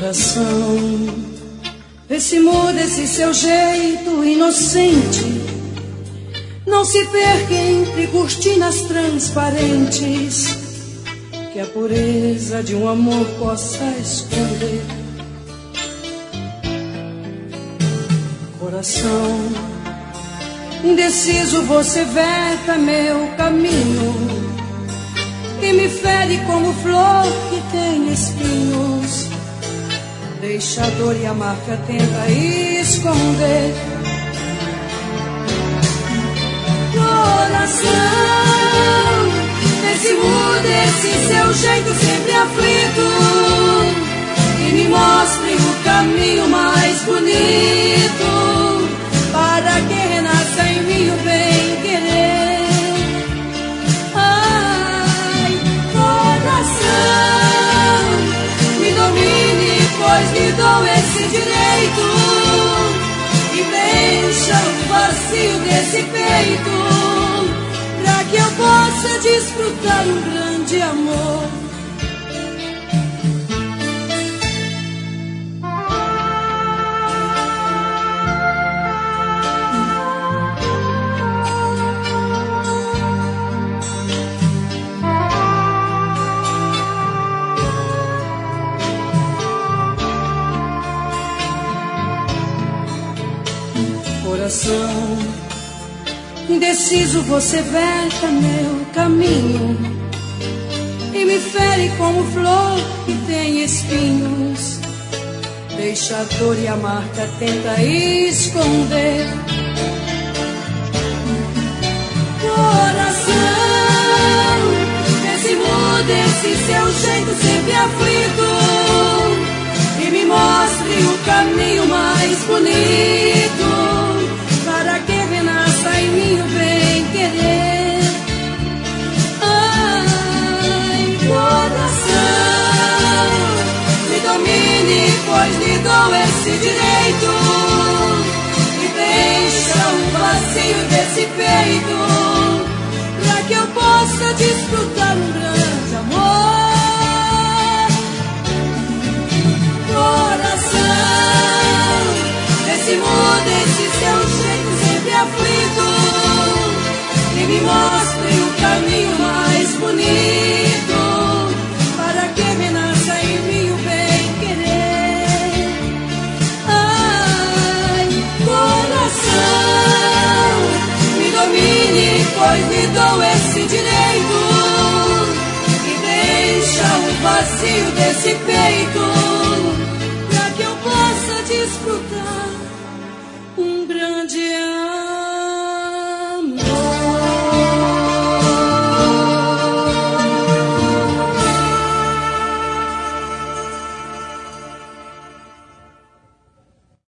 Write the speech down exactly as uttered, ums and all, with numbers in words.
Coração, vê se muda esse seu jeito inocente. Não se perca entre cortinas transparentes que a pureza de um amor possa esconder. Coração, indeciso você veta meu caminho e me fere como flor que tem espinhos. Deixa a dor e a marca, tenta esconder. Coração, vê se muda esse seu jeito sempre aflito e me mostre o caminho mais bonito para que renasça em mim o bem-querer. Ai, coração, me domine, pois lhe dou esse direito e preencha o vazio desse peito pra que eu possa desfrutar um grande amor. Coração, indeciso você veta meu caminho e me fere como flor que tem espinhos. Deixa a dor e a marca, tenta esconder. Coração, vê se muda esse seu jeito sempre aflito e me mostre o caminho mais bonito para que renasça em mim o bem-querer. Ai, coração, me domine, pois lhe dou esse direito e preencha o vazio desse peito para que eu possa desfrutar um grande amor. Coração, vê se muda esse seu jeito sempre aflito e me mostre o caminho mais bonito para que renasça em mim o bem-querer. Ai, coração, me domine, pois lhe dou esse direito e deixa o vazio desse peito